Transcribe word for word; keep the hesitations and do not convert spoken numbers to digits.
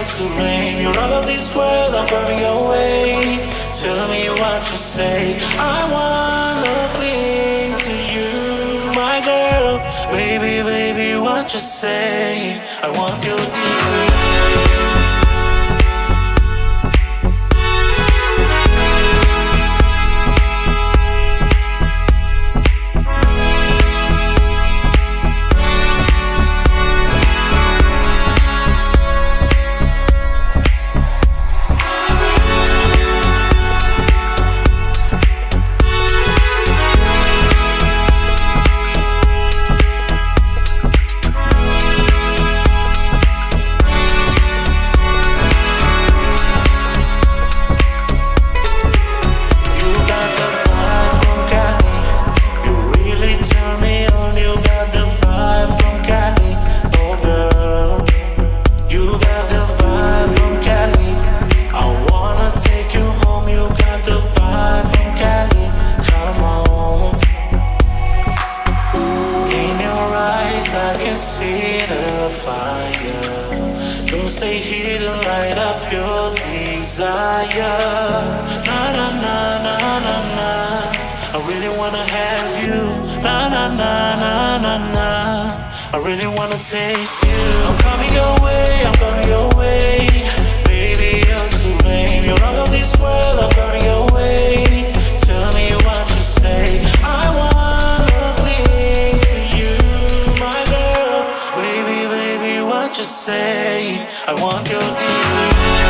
you're too lame. You're all of this world, I'm coming your way. Tell me what you say. I wanna cling to you, my girl. Baby, baby, what you say? I want your dear. I can see the fire. Don't stay here to light up your desire. Na na na na na na. I really wanna have you. Na na na na na na. I really wanna taste you. I'm coming your way. I'm coming your way. Baby, you're too lame. You're all of this world. I'm coming your way. Tell me what you say. I want. Just say I want your dear.